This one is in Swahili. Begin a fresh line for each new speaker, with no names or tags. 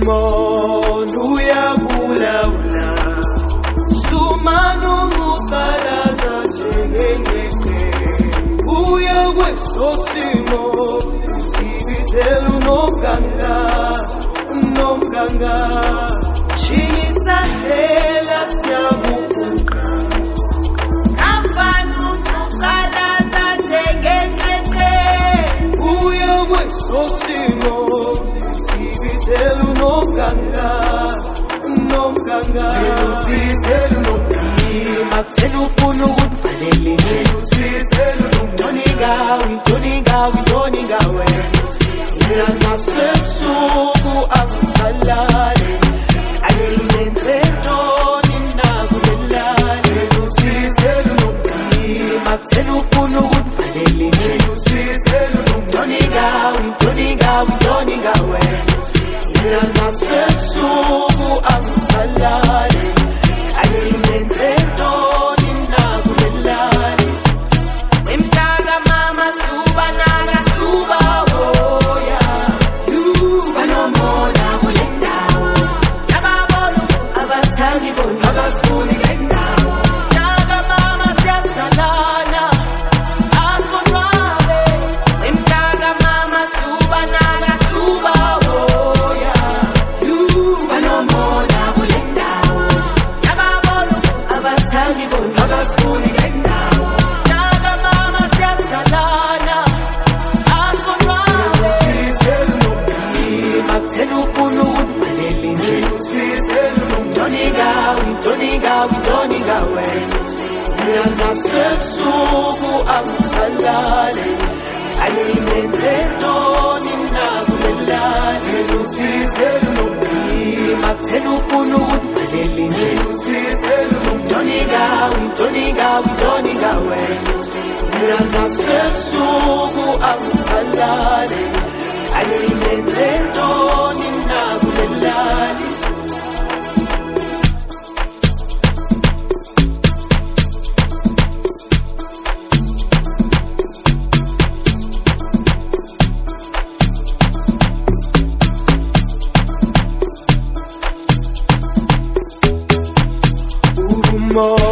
umono uyakulawula sumano muqalaza njengengqeqe uya kwesosimo sibizela unomganga chingisandela siyabubuka afana muqalaza njengengqeqe uya kwesosimo sibizela unomganga usibizela unomganga makuthela ufuna ukubhalele usibizela Ntoni ngawe Nasebusuku angisalali Ayilenze ntoni nakulelali Usibizela unomganga makuthela ufuna ukubhalele usibizela unomganga Ntoni ngawe Nasebusuku angisalali Ayilenze ntoni nakulelali Ntoni ngawe Nasebusuku angisalali Ayilenze ntoni nakulelali Usibizela unomganga makuthela ufuna ukubhalele usibizela unomganga Ntoni ngawe Nasebusuku angisalali Ayilenze ntoni nakulelali more